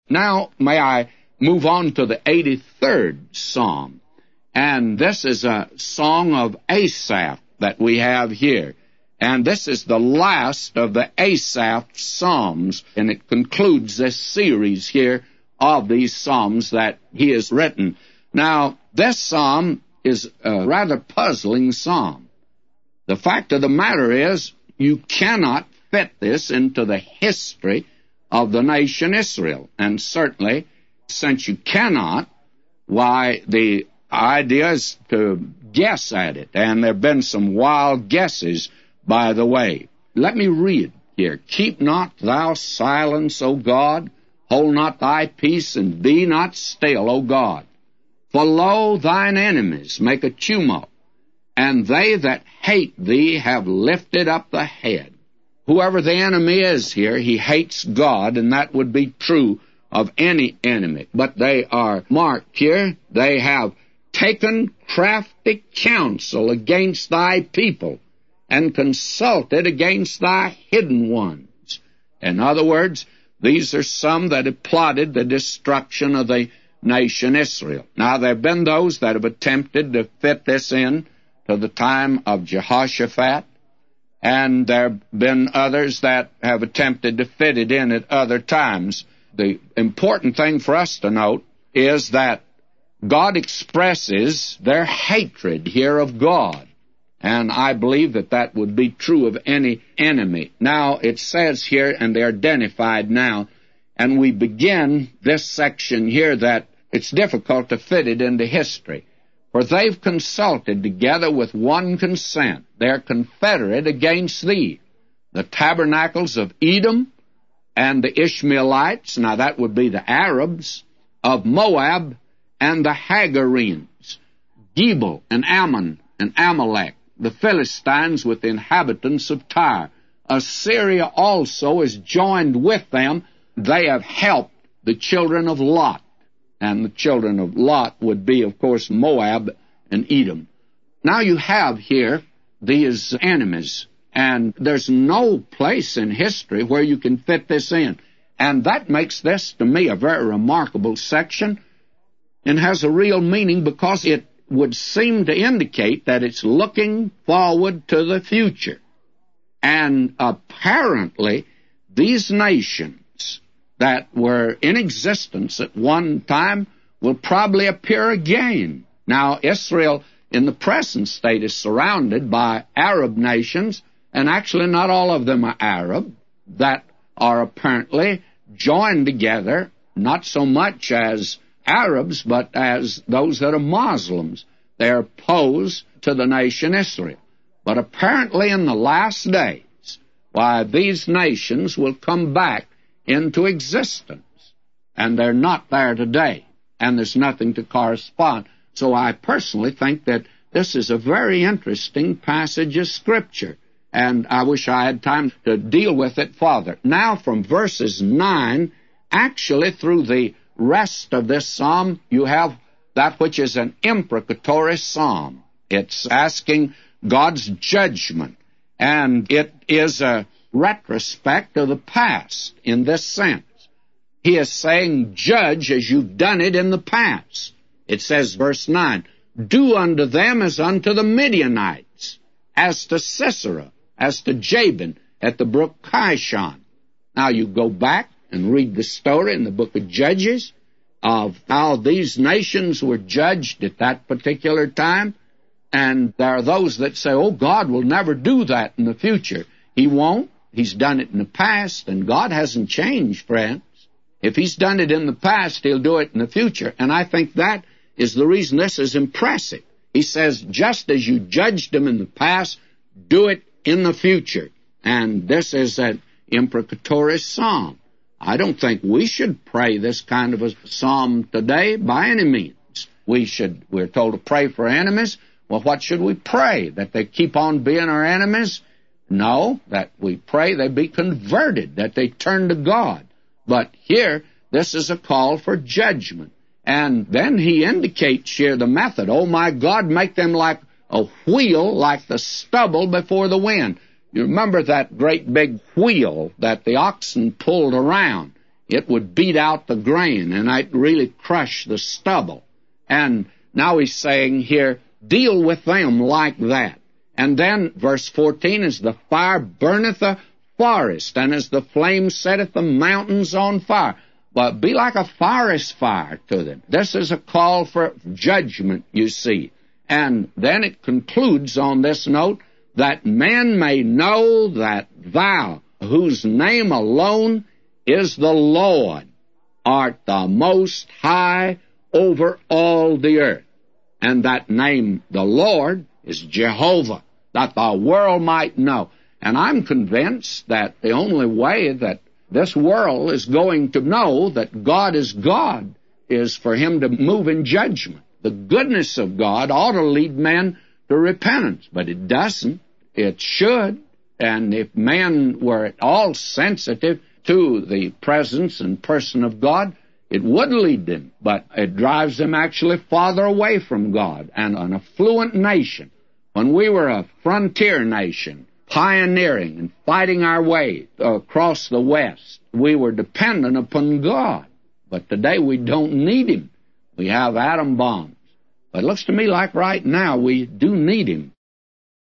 Now, may I move on to the 83rd Psalm. And this is a song of Asaph that we have here. And this is the last of the Asaph Psalms, and it concludes this series here of these Psalms that he has written. Now, this psalm is a rather puzzling psalm. The fact of the matter is, you cannot fit this into the history of the nation Israel. And certainly, since you cannot, why, the idea is to guess at it. And there have been some wild guesses, by the way. Let me read here. Keep not thou silence, O God. Hold not thy peace, and be not still, O God. For lo, thine enemies make a tumult, and they that hate thee have lifted up the head. Whoever the enemy is here, he hates God, and that would be true of any enemy. But they are marked here. They have taken crafty counsel against thy people, and consulted against thy hidden ones. In other words, these are some that have plotted the destruction of the nation Israel. Now, there have been those that have attempted to fit this in to the time of Jehoshaphat, and there have been others that have attempted to fit it in at other times. The important thing for us to note is that God expresses their hatred here of God, and I believe that that would be true of any enemy. Now, it says here, and they're identified now, and we begin this section here that it's difficult to fit it into history. For they've consulted together with one consent. They're confederate against thee. The tabernacles of Edom and the Ishmaelites, now that would be the Arabs, of Moab and the Hagarenes, Gebal and Ammon and Amalek, the Philistines with the inhabitants of Tyre. Assyria also is joined with them. They have helped the children of Lot. And the children of Lot would be, of course, Moab and Edom. Now you have here these enemies, and there's no place in history where you can fit this in. And that makes this, to me, a very remarkable section, and has a real meaning because it would seem to indicate that it's looking forward to the future. And apparently, these nations that were in existence at one time will probably appear again. Now, Israel in the present state is surrounded by Arab nations, and actually not all of them are Arab, that are apparently joined together, not so much as Arabs, but as those that are Muslims. They're opposed to the nation Israel. But apparently in the last days, why, these nations will come back into existence, and they're not there today, and there's nothing to correspond. So I personally think that this is a very interesting passage of Scripture, and I wish I had time to deal with it further. Now from verses 9, actually through the rest of this psalm, you have that which is an imprecatory psalm. It's asking God's judgment, and it is a retrospect of the past in this sense. He is saying, judge as you've done it in the past. It says, verse 9, do unto them as unto the Midianites, as to Sisera, as to Jabin at the brook Kishon. Now you go back and read the story in the book of Judges of how these nations were judged at that particular time, and there are those that say, oh, God will never do that in the future. He won't. He's done it in the past, and God hasn't changed, friends. If He's done it in the past, He'll do it in the future. And I think that is the reason this is impressive. He says, just as you judged them in the past, do it in the future. And this is an imprecatory psalm. I don't think we should pray this kind of a psalm today by any means. We're told to pray for enemies. Well, what should we pray? That they keep on being our enemies? No, that we pray they be converted, that they turn to God. But here, this is a call for judgment. And then he indicates here the method. Oh, my God, make them like a wheel, like the stubble before the wind. You remember that great big wheel that the oxen pulled around. it would beat out the grain, and it really crush the stubble. And now he's saying here, deal with them like that. And then, verse 14, as the fire burneth a forest, and as the flame setteth the mountains on fire. But be like a forest fire to them. This is a call for judgment, you see. And then it concludes on this note, that men may know that thou, whose name alone is the Lord, art the most high over all the earth. And that name, the Lord, is Jehovah, that the world might know. And I'm convinced that the only way that this world is going to know that God is God is for him to move in judgment. The goodness of God ought to lead men to repentance, but it doesn't. It should. And if men were at all sensitive to the presence and person of God, it would lead them, but it drives them actually farther away from God. And an affluent nation, when we were a frontier nation, pioneering and fighting our way across the West, we were dependent upon God. But today we don't need him. We have atom bombs. But it looks to me like right now we do need him.